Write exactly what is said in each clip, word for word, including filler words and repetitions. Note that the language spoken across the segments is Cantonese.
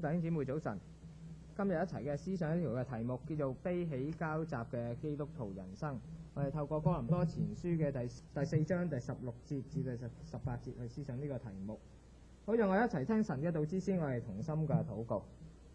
弟兄姊妹早晨，今日一齊嘅思想一條嘅題目叫做悲喜交集嘅基督徒人生。我哋透過哥林多前書嘅第第四章第十六節至第十十八節去思想呢個題目。好，讓我一齊聽神嘅道之先，我哋同心嘅禱告。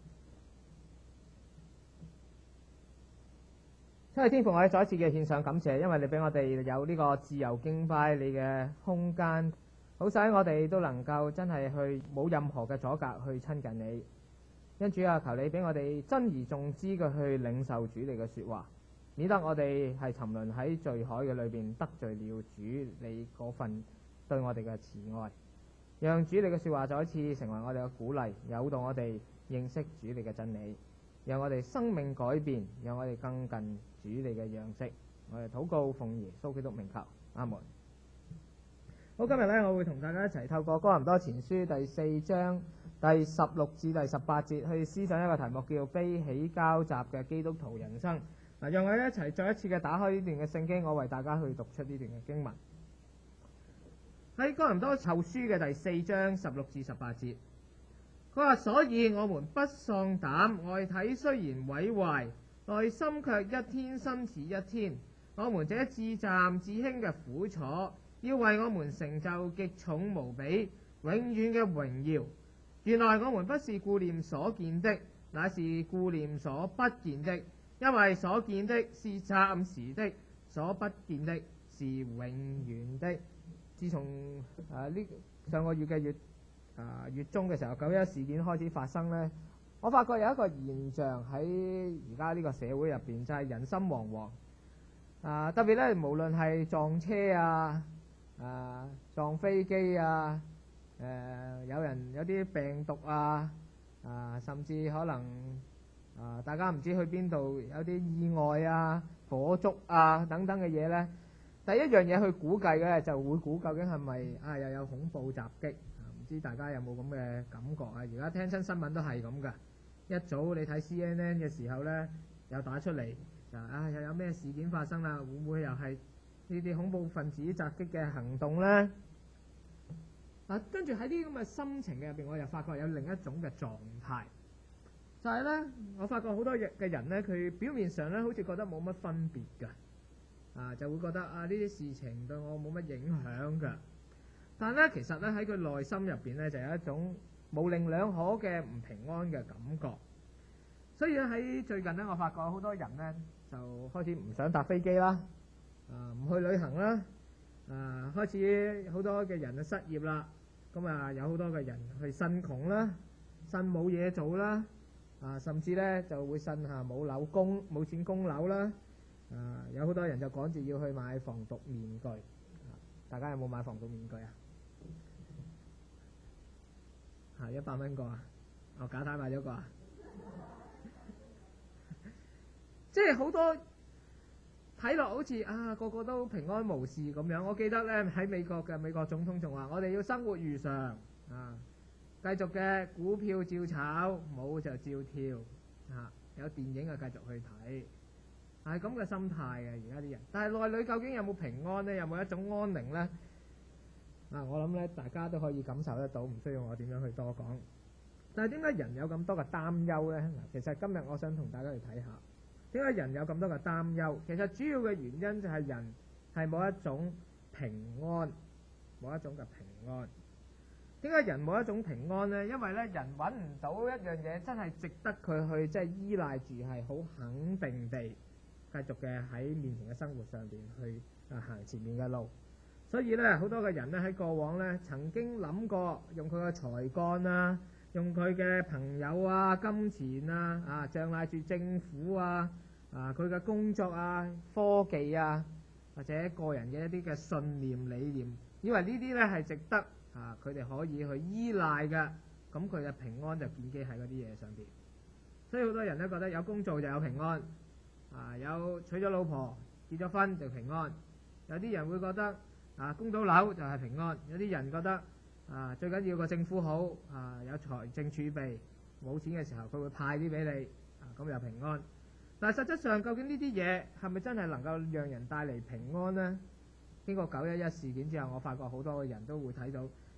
因為天父，我哋再一次嘅獻上感謝，因為你俾我哋有呢個自由敬拜你嘅空間，好使我哋都能夠真係去冇任何嘅阻隔去親近你。因主啊，求你俾我哋珍而重之嘅去領受主你嘅說話，免得我哋係沉淪喺罪海嘅裏邊得罪了主你嗰份對我哋嘅慈愛。讓主你嘅說話再一次成為我哋嘅鼓勵，誘導我哋認識主你嘅真理，讓我哋生命改變，讓我哋更近主你嘅樣式。我哋禱告奉耶穌基督名求，阿門。好，今日呢，我會同大家一齊透過哥林多前書第四章第十六至第十八節去思想一個題目，叫悲喜交集嘅基督徒人生。嗱，讓我哋一齊再一次嘅打開呢段嘅聖經，我為大家去讀出呢段嘅經文。喺哥林多後書嘅第四章十六至十八節，佢話：所以我們不喪膽，外體雖然毀壞，內心卻一天新似一天。我們這至暫至輕嘅苦楚，要為我們成就極重無比、永遠嘅榮耀。原來我們不是顧念所見的，乃是顧念所不見的，因為所見的是暫時的，所不見的是永遠的。自從啊呢上個月嘅月啊月中嘅時候，九一事件開始發生呢，我發覺有一個現象喺而家呢個社會入邊，就係、是、人心惶惶啊！特別咧，無論係撞車啊、啊撞飛機啊、誒、呃、有人有啲病毒啊、啊甚至可能啊大家唔知去邊度有啲意外啊、火燭啊等等嘅嘢呢。第一樣嘢去估計嘅就會估究竟係咪啊又有恐怖襲擊啊？唔知大家有冇咁嘅感覺啊？而家聽親新聞都係咁噶。一早你睇 C N N 嘅時候呢，又打出嚟就啊又有咩事件發生啦？會唔會又係呢啲恐怖分子襲擊嘅行動呢？啊，跟住喺啲咁嘅心情嘅入邊，我又發覺有另一種嘅狀態，就係呢，我發覺好多嘅人呢，佢表面上呢好似覺得冇乜分別㗎。啊，就會覺得啊呢啲事情對我冇乜影響㗎，但係咧其實咧喺佢內心入邊咧就有一種模棱兩可嘅唔平安嘅感覺。所以咧喺最近咧，我發覺好多人咧就開始唔想搭飛機啦，啊唔去旅行啦，啊開始好多嘅人就失業啦，咁啊有好多嘅人去呻窮啦，呻冇嘢做啦，啊甚至咧就會呻下冇樓供冇錢供樓啦。啊！有好多人就趕住要去買防毒面具，啊、大家有冇買防毒面具啊？係一百蚊個啊！我假太買咗個啊！即係好多睇落好似啊個個都平安無事咁樣。我記得咧喺美國嘅美國總統仲話：我哋要生活如常啊，繼續嘅股票照炒，冇就照跳啊！有電影啊繼續去睇。係咁嘅心態嘅而家啲人，但係內裏究竟有冇平安呢？有冇一種安寧呢？啊，我諗咧大家都可以感受得到，唔需要我點樣去多講。但係點解人有咁多嘅擔憂呢？嗱，其實今日我想同大家去睇下，點解人有咁多嘅擔憂？其實主要嘅原因就係人係冇一種平安，冇一種嘅平安。點解人冇一種平安呢？因為咧人揾唔到一樣嘢真係值得佢去即係依賴住，係好肯定地繼續嘅喺面前嘅生活上邊去啊行前面嘅路，所以咧好多嘅人咧喺過往咧曾經諗過用佢嘅才幹啊，用佢嘅朋友啊、金錢啊啊，仗賴住政府啊啊佢嘅工作啊、科技啊或者個人嘅一啲嘅信念理念，以為呢啲咧係值得啊佢哋可以去依賴嘅，咁佢嘅平安就建基喺嗰啲嘢上邊。所以好多人咧覺得有工做就有平安。啊！有娶咗老婆結咗婚就平安，有啲人會覺得啊供到樓就係平安，有啲人覺得啊最緊要個政府好啊有財政儲備，冇錢嘅時候佢會派啲俾你啊，咁又平安。但係實質上究竟呢啲嘢係咪真係能夠讓人帶嚟平安呢？經過九一一事件之後，我發覺好多嘅人都會睇到，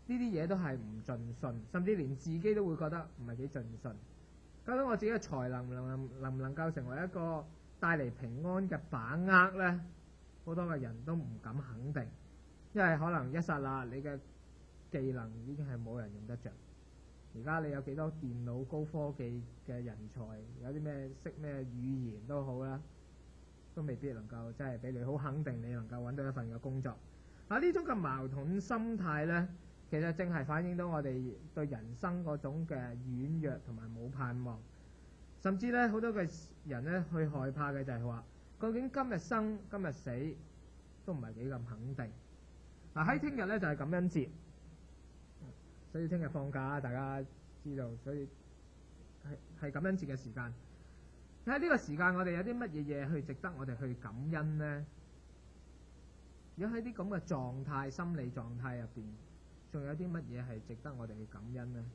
呢啲嘢都係唔盡信，甚至連自己都會覺得唔係幾盡信。究竟我自己嘅才能能能能唔能夠成為一個帶嚟平安嘅把握呢？好多嘅人都唔敢肯定，因為可能一剎那你嘅技能已經係冇人用得着。而家你有幾多電腦高科技嘅人才，有啲咩識咩語言都好啦，都未必能夠真係俾你好肯定你能夠揾到一份嘅工作。啊，呢種嘅矛盾心態呢，其實正係反映到我哋對人生嗰種嘅軟弱同埋冇盼望，甚至呢，好多嘅人呢去害怕嘅就係話，究竟今日生今日死都唔係幾咁肯定。嗱，喺聽日呢，就係感恩節。所以聽日放假，大家知道，所以係係感恩節嘅時間。喺呢個時間，我哋有啲乜嘢嘢去值得我哋去感恩呢？如果喺啲咁嘅狀態、心理狀態入邊，仲有啲乜嘢係值得我哋去感恩呢？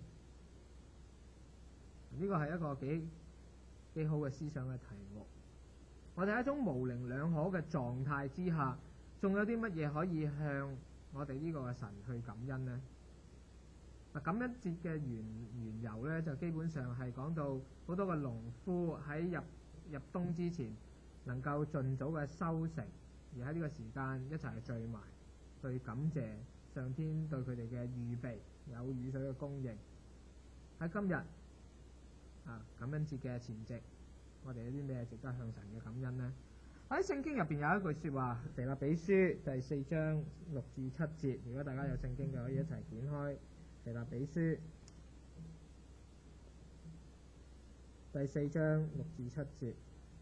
呢個係一個幾幾好嘅思想嘅題目。我哋喺一種模棱兩可嘅狀態之下，仲有啲乜嘢可以向我哋呢個嘅神去感恩呢？嗱，感恩節嘅緣緣由咧，就基本上係講到好多個農夫喺入入冬之前能夠盡早嘅收成，而喺呢個時間一齊聚埋，去感謝上天對佢哋嘅預備，有雨水嘅供應。喺今日啊，感恩節嘅前夕，我哋有啲咩值得向神嘅感恩呢？喺聖經入邊有一句説話，《腓立比書》第四章六至七節，如果大家有聖經嘅，可以一齊點開。腓立比書第四章六至七節。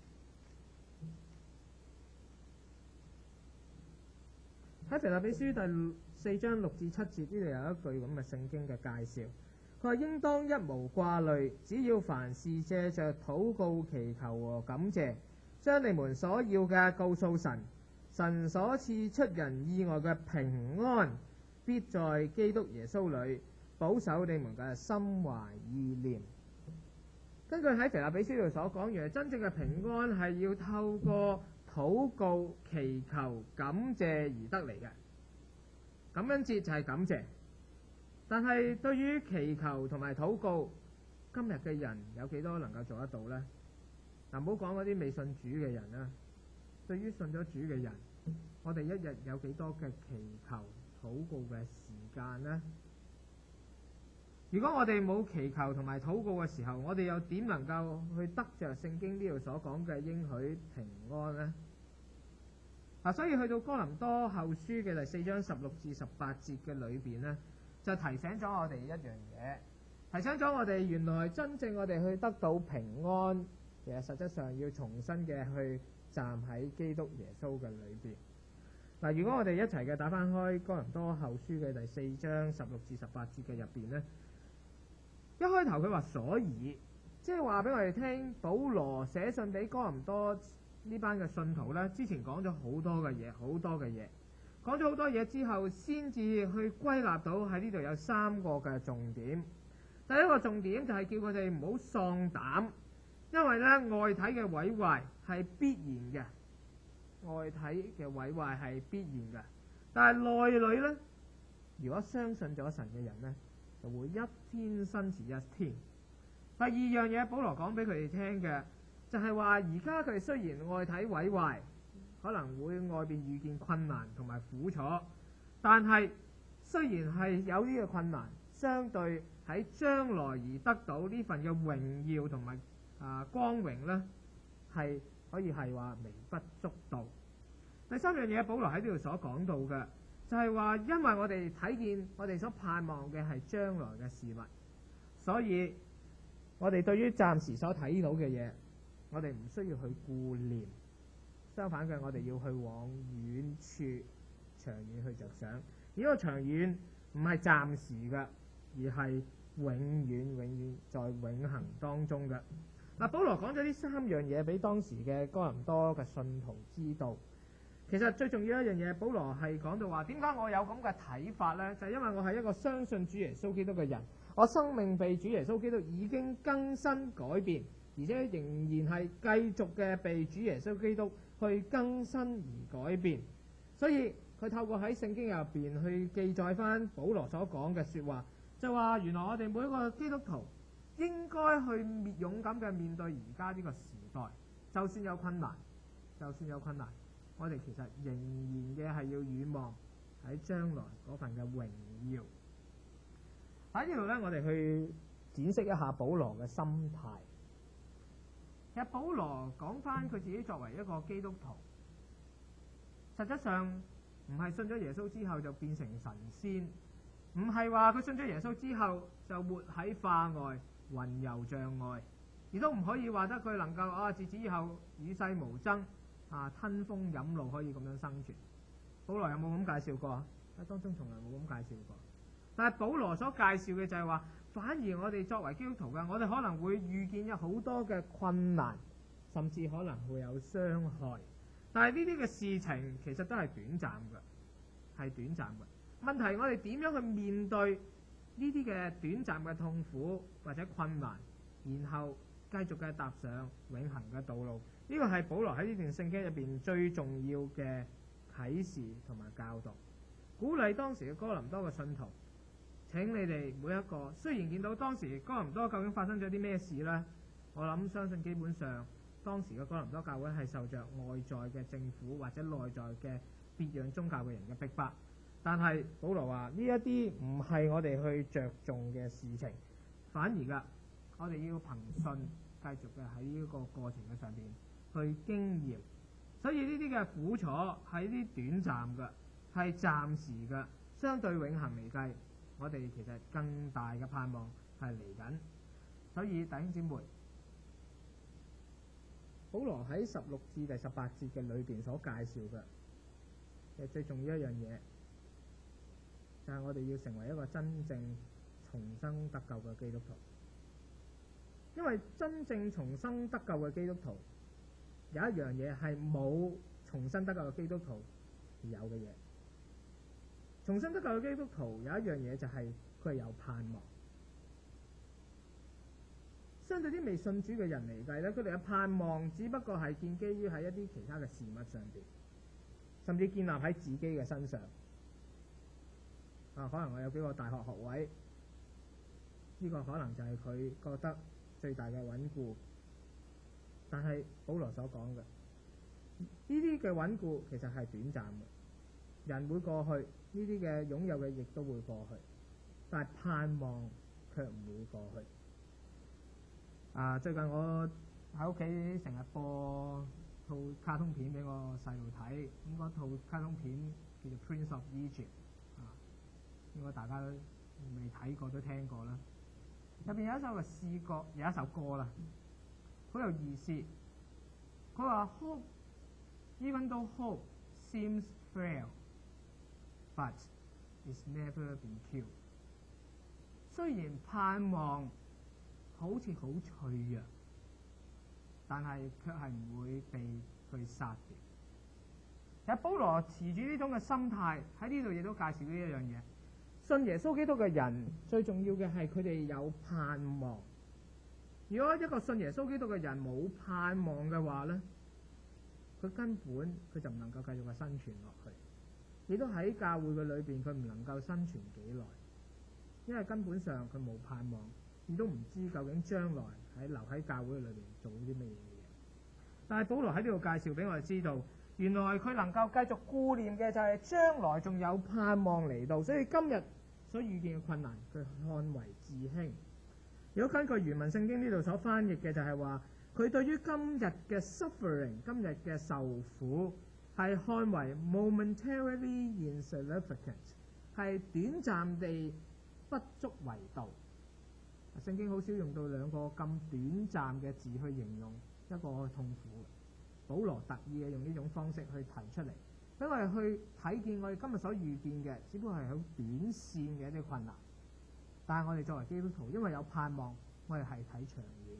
喺腓立比書第四章六至七節呢度有一句咁嘅聖經嘅介紹，佢話：應當一無掛慮，只要凡事借着禱告、祈求和感謝，將你們所要嘅告訴神，神所賜出人意外嘅平安，必在基督耶穌裏保守你們嘅心懷意念。根據喺腓立比書度所講，原來真正嘅平安係要透過禱告、祈求、感謝而得嚟嘅。感恩節就係感謝，但係對於祈求同埋禱告，今日嘅人有幾多能夠做得到呢？嗱，唔好講嗰啲未信主嘅人啦，對於信咗主嘅人，我哋一日有幾多嘅祈求、禱告嘅時間呢？如果我哋冇祈求同埋禱告嘅時候，我哋又點能夠去得着聖經呢度所講嘅應許平安呢？啊，所以去到哥林多後書嘅第四章十六至十八節嘅裏邊呢，就提醒咗我哋一樣嘢，提醒咗我哋原來真正我哋去得到平安，其實實質上要重新嘅去站喺基督耶穌嘅裏邊。嗱，如果我哋一齊嘅打翻開哥林多後書嘅第四章十六至十八節嘅入邊呢，一開頭佢話所以，即係話俾我哋聽，保羅寫信俾哥林多呢班嘅信徒呢，之前講咗好多嘅嘢，好多嘅嘢，講咗好多嘢之後，先至去歸納到喺呢度有三個嘅重點。第一個重點就係叫佢哋唔好喪膽，因為呢外體嘅毀壞係必然嘅，外體嘅毀壞係必然嘅，但係內裏呢，如果相信咗神嘅人呢，就會一天新似一天。第二樣嘢，保羅講俾佢哋聽嘅就係話，而家佢哋雖然外體毀壞，可能會外邊遇見困難同埋苦楚，但係雖然係有呢個困難，相對喺將來而得到呢份嘅榮耀同埋啊光榮呢，係可以係話微不足道。第三樣嘢，保羅喺呢度所講到嘅就係話，因為我哋睇見我哋所盼望嘅係將來嘅事物，所以我哋對於暫時所睇到嘅嘢，我哋唔需要去顧念，相反嘅，我哋要去往遠處、長遠去着想。而呢個長遠唔係暫時嘅，而係永遠、永遠在永恆當中嘅。嗱，保羅講咗呢三樣嘢俾當時嘅哥林多嘅信徒知道。其實最重要一樣嘢，保羅係講到話，點解我有咁嘅睇法呢？就係因為我係一個相信主耶穌基督嘅人，我生命被主耶穌基督已經更新改變，而且仍然係繼續嘅被主耶穌基督去更新而改變。所以佢透過喺聖經入邊去記載翻保羅所講嘅説話，就話原來我哋每一個基督徒應該去面勇敢嘅面對而家呢個時代，就算有困難，就算有困難，我哋其實仍然嘅係要遠望喺將來嗰份嘅榮耀。喺呢度呢，我哋去展示一下保羅嘅心態。其實保羅講翻佢自己作為一個基督徒，實質上唔係信咗耶穌之後就變成神仙，唔係話佢信咗耶穌之後就活喺化外、雲遊障礙，亦都唔可以話得佢能夠啊自此以後與世無爭啊，吞風飲露可以咁樣生存。保羅有冇咁介紹過啊？喺當中從來冇咁介紹過。但係保羅所介紹嘅就係話，反而我哋作為基督徒嘅，我哋可能會遇見有好多嘅困難，甚至可能會有傷害。但係呢啲嘅事情其實都係短暫嘅，係短暫嘅。問題我哋點樣去面對呢啲嘅短暫嘅痛苦或者困難，然後繼續嘅踏上永恆嘅道路？呢個係保羅喺呢段聖經入邊最重要嘅啟示同埋教導，鼓勵當時嘅哥林多嘅信徒。請你哋每一個，雖然見到當時哥林多究竟發生咗啲咩事呢，我諗相信基本上當時嘅哥林多教會係受着外在嘅政府或者內在嘅別樣宗教嘅人嘅逼迫，但係保羅話呢一啲唔係我哋去着重嘅事情，反而噶我哋要憑信繼續嘅喺呢個過程嘅上邊去經驗，所以呢啲嘅苦楚係啲短暫嘅，係暫時嘅，相對永恆嚟計，我哋其實更大嘅盼望係嚟緊。所以弟兄姊妹，保羅喺十六至第十八節嘅裏邊所介紹嘅，其實最重要一樣嘢就係我哋要成為一個真正重生得救嘅基督徒。因為真正重生得救嘅基督徒有一樣嘢係冇重生得救嘅基督徒而有嘅嘢。重生得救嘅基督徒有一樣嘢就係佢係有盼望。相對啲未信主嘅人嚟計咧，佢哋嘅盼望只不過係建基於喺一啲其他嘅事物上邊，甚至建立喺自己嘅身上。啊，可能我有幾個大學學位，呢個可能就係佢覺得最大嘅穩固。但係保羅所講嘅呢啲嘅穩固其實係短暫嘅，人會過去，呢啲嘅擁有嘅亦都會過去，但係盼望卻唔會過去。啊，最近我喺屋企成日播套卡通片俾我細路睇，咁嗰套卡通片叫做 Prince of Egypt， 啊，應該大家都未睇過都聽過啦。入邊有一首嘅詩歌，有一首歌啦，好有意思。佢話 Hope, even though hope seems frail, but it's never been killed。雖然盼望好似好脆弱，但係卻係唔會被佢殺掉。其實保羅持住呢種嘅心態喺呢度亦都介紹呢一樣嘢。信耶穌基督嘅人最重要嘅係佢哋有盼望。如果一個信耶穌基督嘅人冇盼望嘅話呢，佢根本佢就唔能夠繼續嘅生存落去，亦都喺教會嘅裏邊佢唔能夠生存幾耐，因為根本上佢冇盼望，亦都唔知究竟將來喺留喺教會裏邊做啲乜嘢嘅嘢。但係保羅喺呢度介紹俾我哋知道，原來佢能夠繼續顧念嘅就係將來仲有盼望嚟到，所以今日所遇見嘅困難佢看為至輕。如果根據原文聖經呢度所翻譯嘅就係話，佢對於今日嘅 suffering 今日嘅受苦係看為 momentarily insignificant， 係短暫地不足為道。聖經好少用到兩個咁短暫嘅字去形容一個痛苦，保羅特意嘅用呢種方式去提出嚟，俾我哋去睇見我哋今日所遇見嘅只不過係好短線嘅一啲困難，但係我哋作為基督徒，因為有盼望，我哋係睇長遠。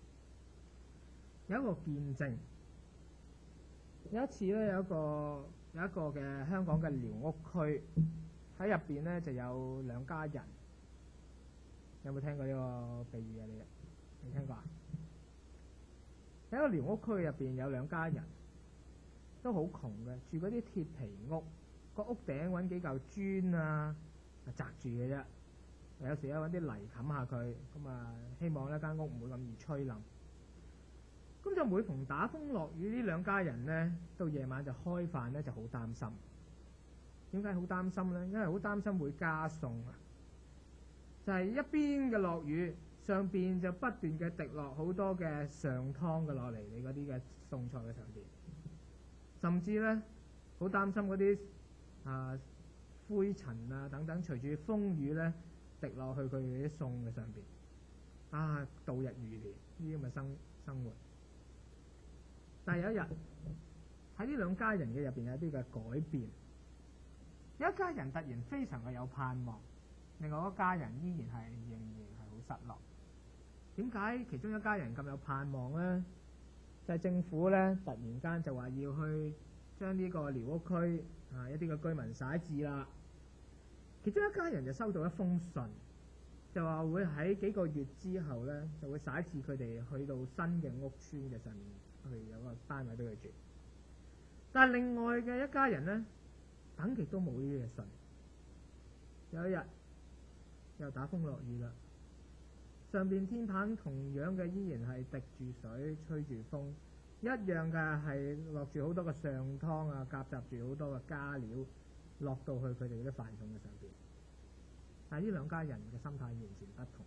有一個見證，有一次咧，有一個有一個嘅香港嘅寮屋區喺入邊咧，就有兩家人。有冇聽過呢個比喻啊？你未聽過啊？喺一個寮屋區入邊有兩家人，都好窮嘅，住嗰啲鐵皮屋， 個屋頂揾幾嚿磚啊擲住嘅啫。有時咧揾啲泥冚下佢，咁啊希望呢間屋唔會咁易吹冧。咁就每逢打風落雨，呢兩家人呢，到夜晚就開飯呢就好擔心。點解好擔心呢？因為好擔心會加餸啊！就係一邊嘅落雨，上邊就不斷嘅滴落好多嘅上湯嘅落嚟，你嗰啲嘅餸菜嘅上邊，甚至呢，好擔心嗰啲啊灰塵啊等等，隨住風雨呢滴落去佢哋啲餸嘅上邊，啊度日如年呢啲咁嘅生生活。但係有一日喺呢兩家人嘅入邊有啲嘅改變，有一家人突然非常嘅有盼望，另外一家人依然係仍然係好失落。點解其中一家人咁有盼望呢？就係政府呢，突然間就話要去將呢個寮屋區啊一啲嘅居民徙置啦。其中一家人就收到一封信，就話會喺幾個月之後呢，就會徙置佢哋去到新嘅屋村嘅上面，去有個單位俾佢住。但係另外嘅一家人呢，等極都冇呢啲嘅信。有一日又打風落雨啦，上邊天棚同樣嘅依然係滴住水、吹住風，一樣嘅係落住好多嘅上湯啊，夾雜住好多嘅加料落到去佢哋啲飯餸嘅上邊。但係呢兩家人嘅心態完全不同。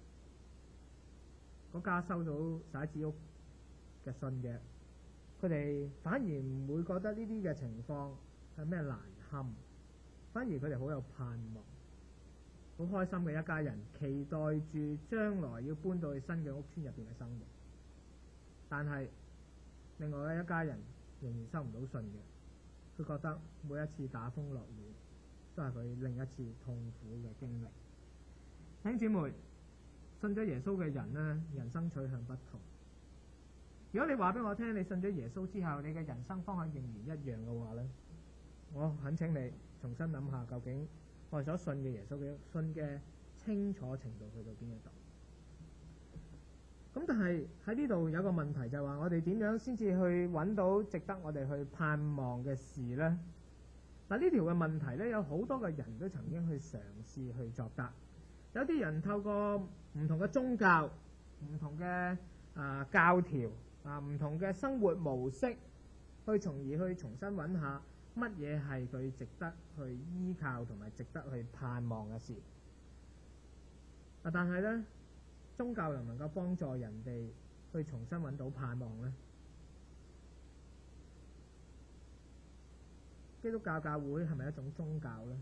嗰家收到徙置屋嘅信嘅，佢哋反而唔會覺得呢啲嘅情況係咩難堪，反而佢哋好有盼望，好開心嘅一家人，期待住將來要搬到去新嘅屋村入邊嘅生活。但係另外嘅一家人仍然收唔到信嘅，佢覺得每一次打風落雨都係佢另一次痛苦嘅經歷。弟兄姊妹，信咗耶穌嘅人呢，人生取向不同。如果你話俾我聽，你信咗耶穌之後，你嘅人生方向仍然一樣嘅話呢，我懇請你重新諗下，究竟我哋所信嘅耶穌嘅信嘅清楚程度去到邊一度？咁但係喺呢度有個問題，就係話我哋點樣先至去揾到值得我哋去盼望嘅事呢？嗱，呢條嘅問題呢，有好多嘅人都曾經去嘗試去作答。有啲人透過唔同嘅宗教、唔同嘅啊、呃、教條啊、唔同嘅生活模式，去從而去重新揾下乜嘢係佢值得去依靠同埋值得去盼望嘅事。啊，但係呢，宗教能唔能夠幫助人哋去重新揾到盼望呢？基督教教會係咪一種宗教呢？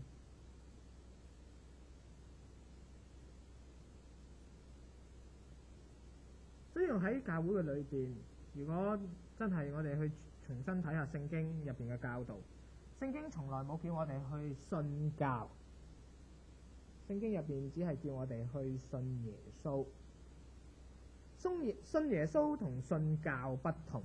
所以喺教會嘅裏邊，如果真係我哋去重新睇下聖經入邊嘅教導，聖經從來冇叫我哋去信教，聖經入邊只係叫我哋去信耶穌。信耶信耶穌同信教不同。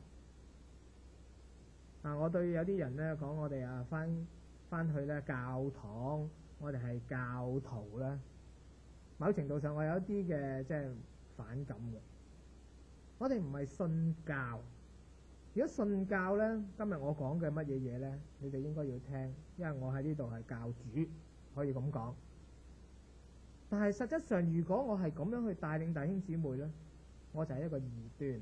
啊，我對有啲人咧講，我哋啊翻翻去咧教堂，我哋係教徒咧，某程度上我有一啲嘅即係反感嘅。我哋唔係信教。如果信教咧，今日我講嘅乜嘢嘢咧，你哋應該要聽，因為我喺呢度係教主，可以咁講。但係實質上，如果我係咁樣去帶領弟兄姊妹咧，我就係一個異端。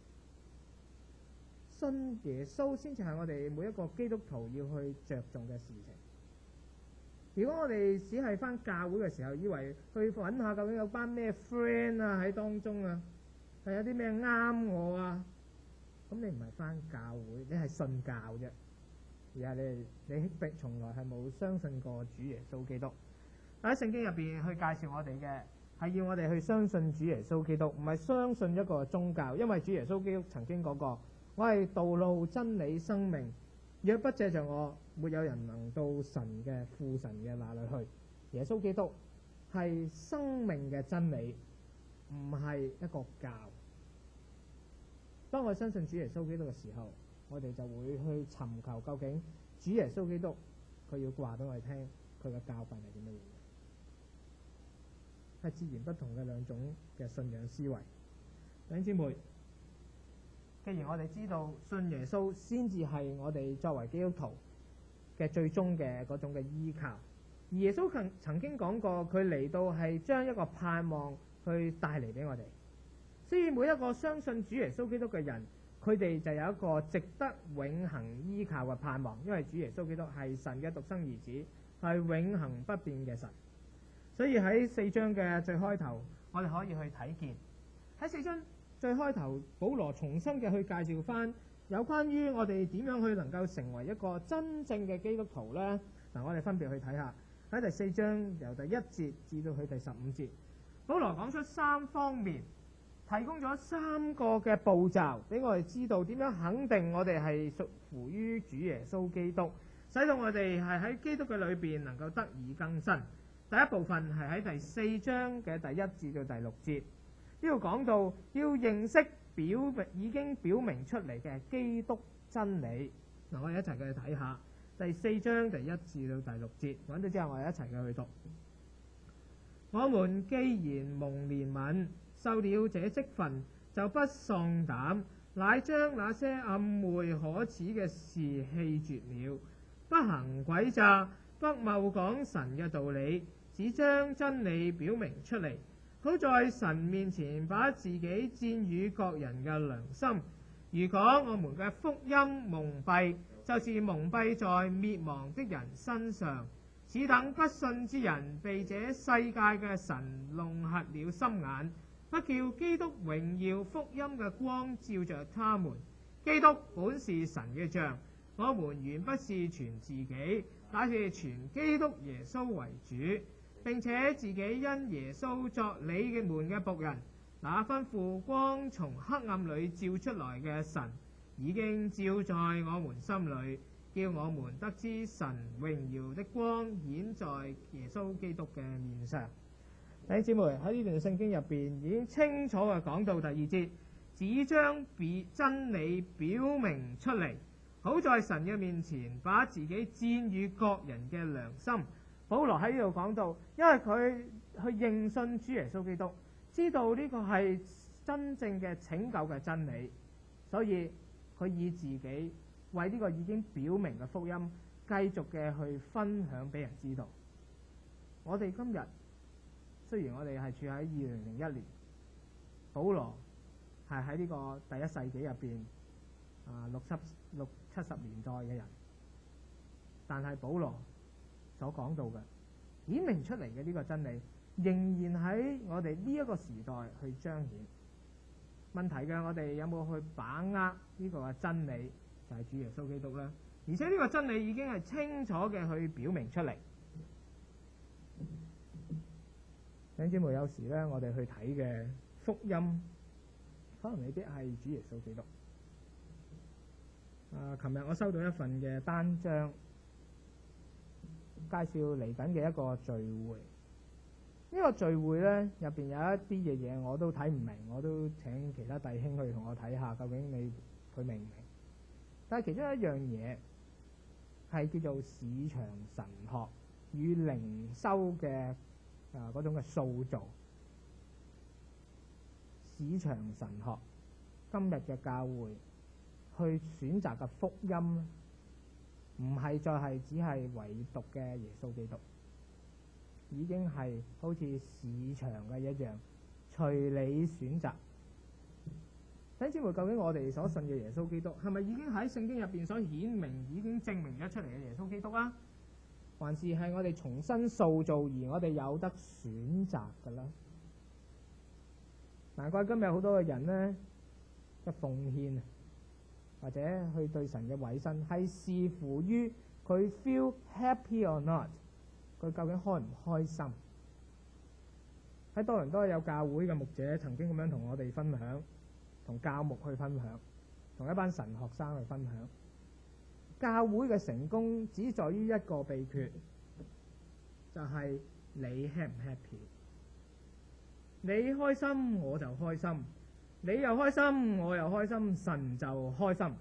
信耶穌先至係我哋每一個基督徒要去着重嘅事情。如果我哋只係翻教會嘅時候，以為去揾下究竟有班咩 friend 啊喺當中啊，係有啲咩啱我啊，咁你唔係翻教會，你係信教啫，而係你你並從來係冇相信過主耶穌基督。喺聖經入邊去介紹我哋嘅係要我哋去相信主耶穌基督，唔係相信一個宗教。因為主耶穌基督曾經講過，我係道路、真理、生命，若不借着我，沒有人能到神嘅父神嘅那裏去。耶穌基督係生命嘅真理，唔係一個教。當我相信主耶穌基督嘅時候，我哋就會去尋求究竟主耶穌基督佢要話俾我哋聽，佢嘅教訓係點乜嘢？係截然不同嘅兩種嘅信仰思維。弟兄姊妹，既然我哋知道信耶穌先至係我哋作為基督徒嘅最終嘅嗰種嘅依靠。而耶穌曾曾經講過，佢嚟到係將一個盼望去帶嚟俾我哋。所以每一個相信主耶穌基督嘅人，佢哋就有一個值得永恆依靠嘅盼望，因為主耶穌基督係神嘅獨生兒子，係永恆不變嘅神。所以喺四章嘅最開頭，我哋可以去睇見喺四章最開頭，保羅重新嘅去介紹翻有關於我哋點樣去能夠成為一個真正嘅基督徒呢。嗱，我哋分別去睇下喺第四章由第一節至到去第十五節，保羅講出三方面，提供咗三個嘅步驟俾我哋知道點樣肯定我哋係屬乎於主耶穌基督，使到我哋係喺基督嘅裏邊能夠得以更新。第一部分係喺第四章嘅第一至到第六節，呢度講到要認識表明已經表明出嚟嘅基督真理。嗱，我哋一齊去睇下第四章第一至到第六節，揾到之後我哋一齊去讀。我們既然蒙憐憫，受了這職分，就不喪膽，乃將那些暗昧可恥嘅事棄絕了，不行詭詐，不謬講神嘅道理，只將真理表明出嚟，好在神面前把自己薦與各人嘅良心。如果我們嘅福音蒙蔽，就是蒙蔽在滅亡的人身上，此等不信之人被這世界嘅神弄瞎了心眼，不叫基督榮耀福音嘅光照着他們。基督本是神嘅像，我們原不是傳自己，乃是傳基督耶穌為主，並且自己因耶穌作你們嘅僕人。那吩咐光從黑暗裏照出來嘅神，已經照在我們心裏，叫我們得知神榮耀的光顯在耶穌基督嘅面上。弟兄姊妹，喺呢段聖經入邊已經清楚嘅講到第二節，只將真理表明出嚟，好在神嘅面前把自己薦與各人嘅良心。保羅喺呢度講到，因為佢去認信主耶穌基督，知道呢個係真正嘅拯救嘅真理，所以佢以自己為呢個已經表明嘅福音繼續嘅去分享俾人知道。我哋今日雖然我哋係處喺二零零一年，保羅係喺呢個第一世紀入邊啊六七六七十年代嘅人，但係保羅所講到嘅顯明出嚟嘅呢個真理，仍然喺我哋呢一個時代去彰顯。問題嘅我哋有冇去把握呢個嘅真理，就係主耶穌基督啦。而且呢個真理已經係清楚嘅去表明出嚟。弟兄姊妹，有時咧我哋去睇嘅福音，可能未必係主耶穌基督。啊，琴日我收到一份嘅單張，介紹嚟緊嘅一個聚會。呢個聚會呢，入邊有一啲嘅嘢我都睇唔明，我都請其他弟兄去同我睇下，究竟你佢明唔明？但係其中一樣嘢係叫做市場神學與靈修嘅啊嗰種嘅塑造。市場神學，今日嘅教會去選擇嘅福音，唔係再係只係唯獨嘅耶穌基督。已經係好似市場嘅一樣，隨你選擇。弟兄姊妹，究竟我哋所信嘅耶穌基督係咪已經喺聖經入邊所顯明、已經證明咗出嚟嘅耶穌基督啊？還是係我哋重新塑造而我哋有得選擇㗎啦？難怪今日好多嘅人呢嘅奉獻或者去對神嘅委身係視乎於佢 feel happy or not。佢究竟開唔開心？喺多倫多有教會嘅牧者曾經咁樣同我哋分享，同教牧去分享，同一班神學生去分享。教會嘅成功只在於一個秘訣，就係你 happy 唔 happy？你開心我就開心，你又開心我又開心，神就開心。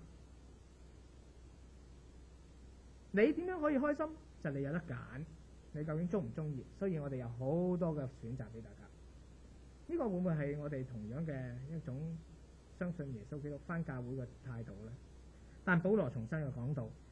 你點樣可以開心？就你有得揀。你究竟中唔中意？所以我哋有好多嘅選擇俾大家。呢個會唔會係我哋同樣嘅一種相信耶穌基督返教會嘅態度呢？但保羅重新又講到，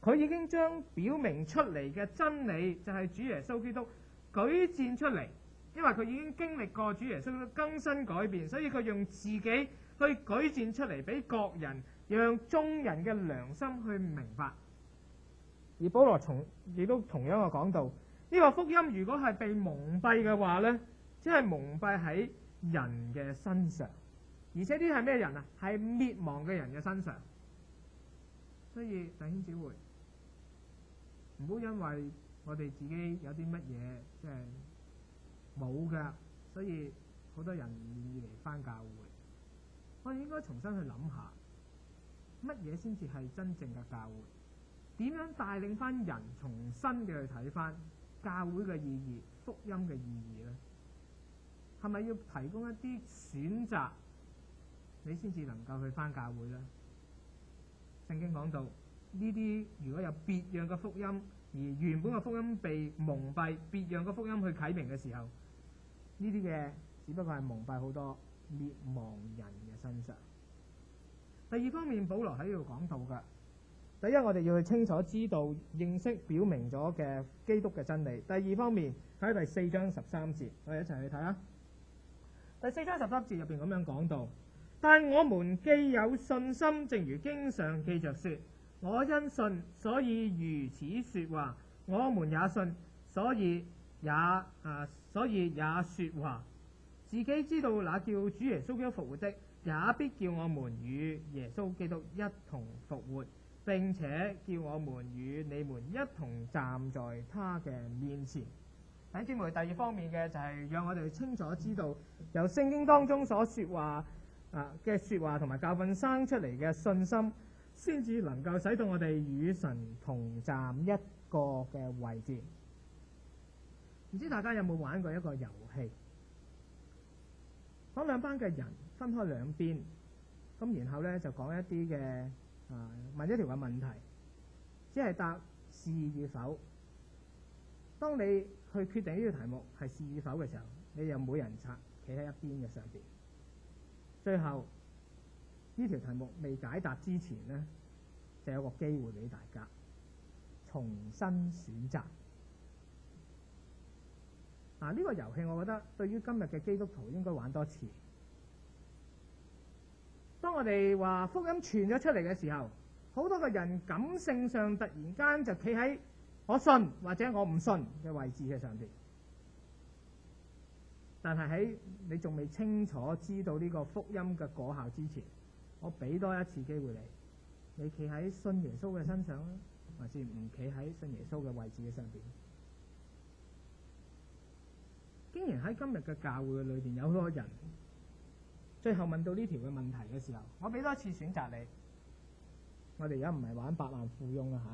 佢已經將表明出嚟嘅真理，就係主耶穌基督舉薦出嚟，因為佢已經經歷過主耶穌基督更新改變，所以佢用自己去舉薦出嚟俾各人，讓眾人嘅良心去明白。而保羅從亦都同樣嘅講到，呢個福音如果係被蒙蔽嘅話呢，即係蒙蔽喺人嘅身上，而且呢係咩人啊？係滅亡嘅人嘅身上。所以弟兄姊妹，唔好因為我哋自己有啲乜嘢即係冇㗎，所以好多人唔願意嚟返教會。我哋應該重新去諗下，乜嘢先至係真正嘅教會？點樣帶領返人重新嘅去睇返教會嘅意義、福音嘅意義呢？係咪要提供一啲選擇，你先至能夠去返教會呢？聖經講到呢啲如果有別樣嘅福音，而原本嘅福音被蒙蔽，別樣嘅福音去啟明嘅時候，呢啲嘅只不過係蒙蔽好多滅亡人嘅身上。第二方面，保羅喺度講到嘅，第一，我哋要去清楚知道、認識、表明咗嘅基督嘅真理。第二方面喺第四章十三節，我哋一齊去睇下。第四章十三節入邊咁樣講到，但我們既有信心，正如經上記着說，我因信，所以如此說話；我們也信，所以也啊，所以也說話。自己知道那叫主耶穌基督復活的，也必叫我們與耶穌基督一同復活，並且叫我們與你們一同站在他嘅面前。弟兄姊妹，第二方面嘅就係讓我哋清楚知道，由聖經當中所說話啊嘅說話同埋教訓生出嚟嘅信心，先至能夠使到我哋與神同站一個嘅位置。唔知大家有冇玩過一個遊戲？講兩班嘅人分開兩邊，咁然後咧就講一啲嘅啊問一條嘅問題，只係答是與否。當你去決定呢個題目係是與否嘅時候，你又每人拆企喺一邊嘅上邊。最後呢條題目未解答之前呢，就有個機會俾大家重新選擇。嗱、啊，呢、這個遊戲我覺得對於今日嘅基督徒應該玩多次。當我哋話福音傳咗出嚟嘅時候，好多個人感性上突然間就企喺我信或者我唔信嘅位置嘅上邊，但係喺你仲未清楚知道呢個福音嘅果效之前，我俾多一次機會你，你企喺信耶穌嘅身上咧，還是唔企喺信耶穌嘅位置嘅上邊？竟然喺今日嘅教會裏邊有好多人，最後問到呢條嘅問題嘅時候，我俾多一次選擇你。我哋而家唔係玩百萬富翁啦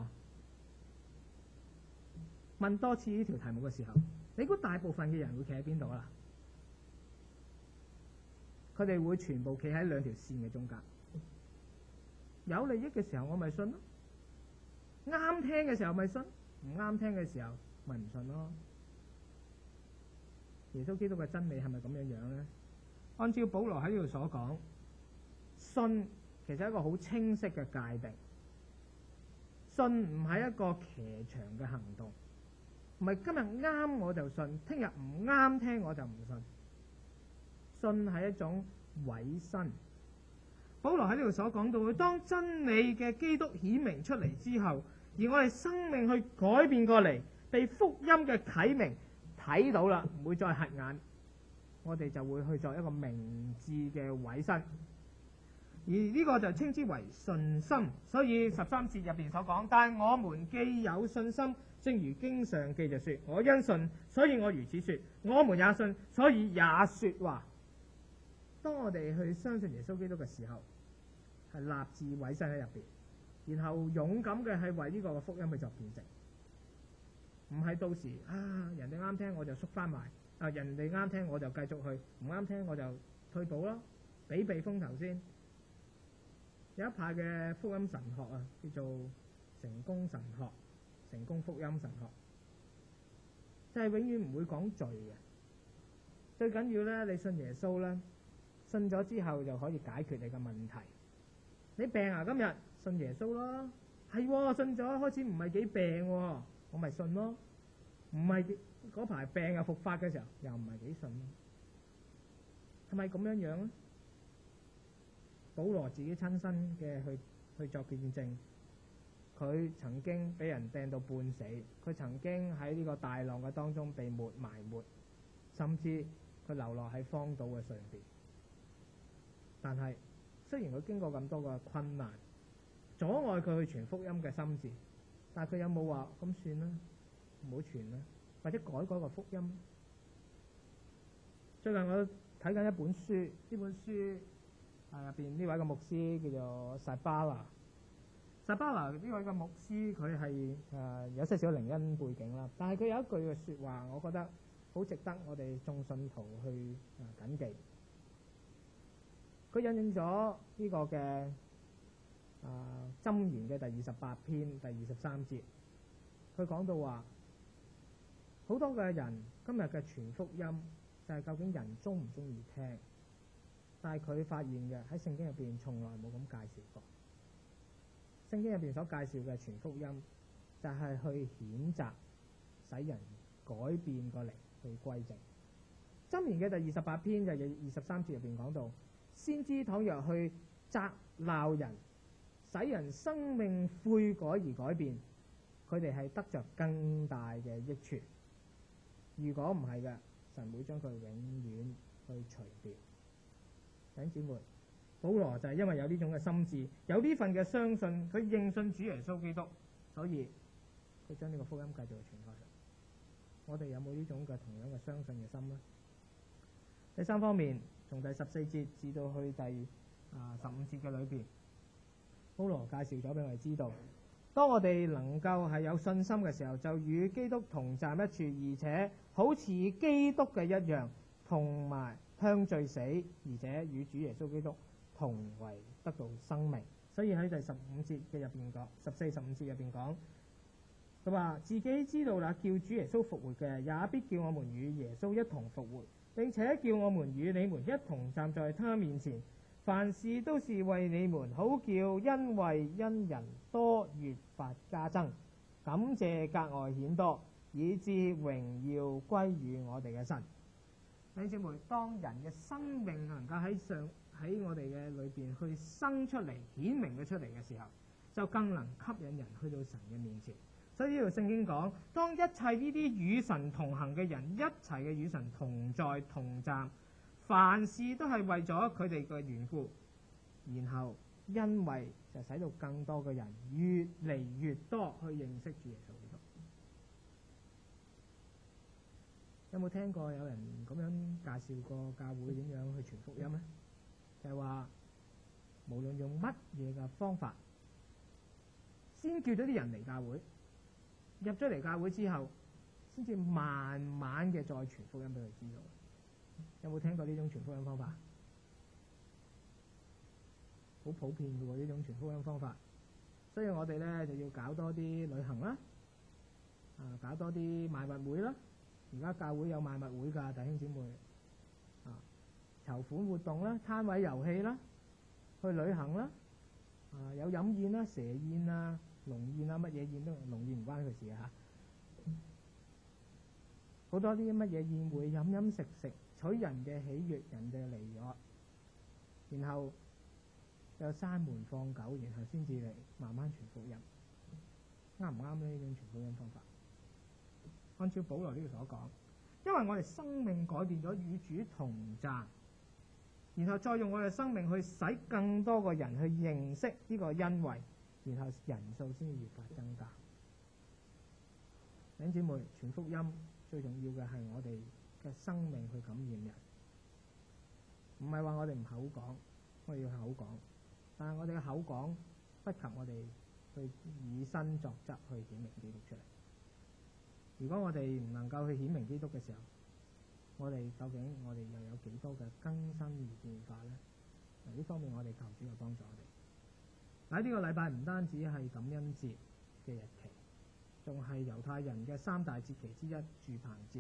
嚇，問多次呢條題目嘅時候，你估大部分嘅人會企喺邊度啊？佢哋會全部企喺兩條線嘅中間。有利益嘅時候我咪信咯，啱聽嘅時候咪信，唔啱聽嘅時候咪唔信咯。耶穌基督嘅真理係咪咁樣樣呢？按照保羅喺呢度所講，信其實係一個好清晰嘅界定。信唔係一個騎牆嘅行動，唔係今日啱我就信，聽日唔啱聽我就唔信。信係一種委身。保羅喺呢度所講到，當真理嘅基督顯明出嚟之後，而我哋生命去改變過嚟，被福音嘅啟明睇到啦，唔會再瞎眼，我哋就會去作一個明智嘅委身，而呢個就稱之為信心。所以十三節入邊所講，但我們既有信心，正如經上記着說，我因信，所以我如此說；我們也信，所以也說話。當我哋去相信耶穌基督嘅時候，係立志委身喺入邊，然後勇敢嘅係為呢個福音去作見證。唔係到時啊，人哋啱聽我就縮翻埋，啊人哋啱聽我就繼續去，唔啱聽我就退步咯，避避風頭先。有一派嘅福音神學啊，叫做成功神學、成功福音神學，就係、是、永遠唔會講罪嘅。最緊要咧，你信耶穌咧，信咗之後就可以解決你嘅問題。你病啊，今日信耶穌咯， 係喎，信咗開始唔係幾病喎，我咪信咯。唔係嗰排病又復發嘅時候，又唔係幾信咯。係咪咁樣樣咧？保羅自己親身嘅去去作見證，佢曾經俾人掟到半死，佢曾經喺呢個大浪嘅當中被沒埋沒，甚至佢流落喺荒島嘅上邊。但係雖然佢經過咁多嘅困難，阻礙佢去傳福音嘅心志，但係佢有冇話咁算啦，唔好傳啦，或者改改個福音？最近我睇緊一本書，呢本書啊入邊呢位嘅牧師叫做撒巴拿。撒巴拿呢位嘅牧師佢係誒有些少靈恩背景啦，但係佢有一句嘅説話，我覺得好值得我哋眾信徒去誒謹記。佢引用咗呢個嘅啊箴言嘅第二十八篇第二十三節，佢講到話好多嘅人今日嘅傳福音就係究竟人中唔中意聽，但係佢發現嘅喺聖經入邊從來冇咁介紹過。聖經入邊所介紹嘅傳福音就係去譴責，使人改變過嚟去歸正。箴言嘅第二十八篇就係二十三節入邊講到，先知倘若去責鬧人，使人生命悔改而改變，佢哋係得着更大嘅益處。如果唔係嘅，神會將佢永遠去除掉。弟兄姊妹，保羅就係因為有呢種嘅心志，有呢份嘅相信，佢認信主耶穌基督，所以佢將呢個福音繼續傳開去。我哋有冇呢種嘅同樣嘅相信嘅心呢？第三方面，從第十四節至到去第啊十五節嘅裏邊，保羅介紹咗俾我哋知道，當我哋能夠係有信心嘅時候，就與基督同站一處，而且好似基督嘅一樣，同埋向罪死，而且與主耶穌基督同為得到生命。所以喺第十五節嘅入邊講，十四、十五節入邊講，佢話自己知道啦，叫主耶穌復活嘅，也必叫我們與耶穌一同復活，並且叫我們與你們一同站在他面前。凡事都是為你們，好叫恩惠因人多越發加增，感謝格外顯多，以致榮耀歸於我哋嘅神。弟兄姊妹，當人嘅生命能夠喺上喺我哋嘅裏邊去生出嚟、顯明咗出嚟嘅時候，就更能吸引人去到神嘅面前。所以呢條聖經講，當一切呢啲與神同行嘅人一齊嘅與神同在同站，凡事都係為咗佢哋嘅緣故，然後因為就使到更多嘅人越嚟越多去認識主耶穌基督。有冇聽過有人咁樣介紹過教會點樣去傳福音呢？就係話無論用乜嘢嘅方法，先叫咗啲人嚟教會，入咗嚟教會之後，先至慢慢嘅再傳福音俾佢知道。有冇聽過呢種傳福音方法？好普遍嘅喎，呢種傳福音方法。所以我哋咧就要搞多啲旅行啦，啊，搞多啲賣物會啦。而家教會有賣物會㗎，弟兄姊妹啊，籌款活動啦，攤位遊戲啦，去旅行啦，啊，有飲宴啦，蛇宴啊、龍宴啊，乜嘢宴都，龍宴唔關佢事啊。好多啲乜嘢宴會，飲飲食食，取人嘅喜悅，人嘅離咗，然後又閂門放狗，然後先至嚟慢慢傳福音，啱唔啱呢？呢種傳福音方法，按照保羅呢度所講，因為我哋生命改變咗，與主同站，然後再用我哋生命去使更多個人去認識呢個恩惠，然後人數先至越發增加。弟兄姊妹，傳福音最重要嘅係我哋嘅生命去感染人，唔係話我哋唔口講，我哋要口講，但係我哋嘅口講不及我哋去以身作則去顯明基督出嚟。如果我哋唔能夠去顯明基督嘅時候，我哋究竟我哋又有幾多嘅更新而變化呢？呢方面我哋求主嚟幫助我哋。喺呢個禮拜唔單止係感恩節嘅日期，仲係猶太人嘅三大節期之一住棚節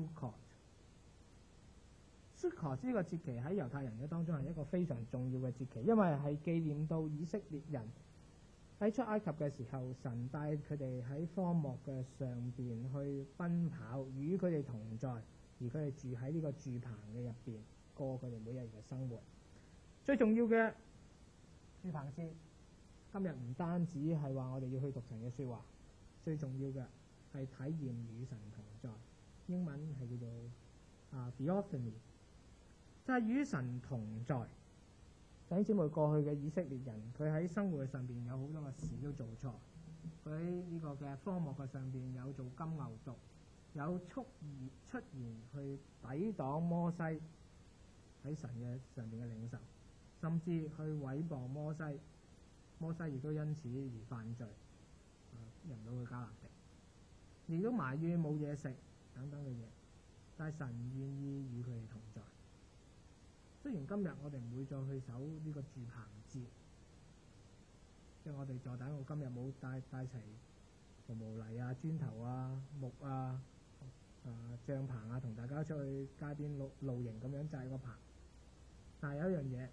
Sukkot。Sukkot 呢個節期喺猶太人嘅當中係一個非常重要嘅節期，因為係紀念到以色列人喺出埃及嘅時候，神帶佢哋喺荒漠嘅上邊去奔跑，與佢哋同在，而佢哋住喺呢個住棚嘅入邊，過佢哋每日嘅生活。最重要嘅住棚節，今日唔單止係話我哋要去讀神嘅説話，最重要嘅係體驗與神同在。英文係叫做啊 Theophany， 就係與神同在。弟兄姊妹，過去嘅以色列人，佢喺生活上邊有好多嘅事都做錯。佢喺呢個嘅荒漠嘅上邊有做金牛犢，有出言出言去抵擋摩西喺神嘅上邊嘅領袖，甚至去毀謗摩西。摩西亦都因此而犯罪，入唔到去迦南地，亦都埋怨冇嘢食等等嘅嘢。但係神願意與佢哋同在。雖然今日我哋唔會再去守呢個住棚節，即係我哋坐底，我今日冇帶帶齊毛毛泥啊、磚頭啊、木啊、啊帳棚啊，同大家出去街邊露露營咁樣紮個棚。但係有一樣嘢，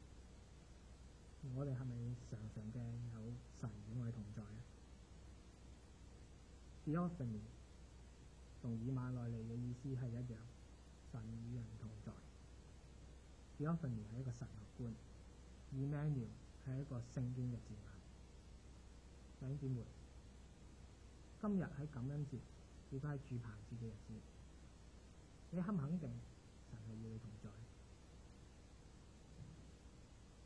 我哋係咪常常嘅有神與我哋同在咧？ Theophany 同以馬內利嘅意思係一樣，神與人同在。Theophany 係一個神學觀， Emmanuel 係一個聖經嘅字眼。弟兄姊妹，今日喺感恩節，亦都係住棚節嘅日子，你肯唔肯定神係與你同在？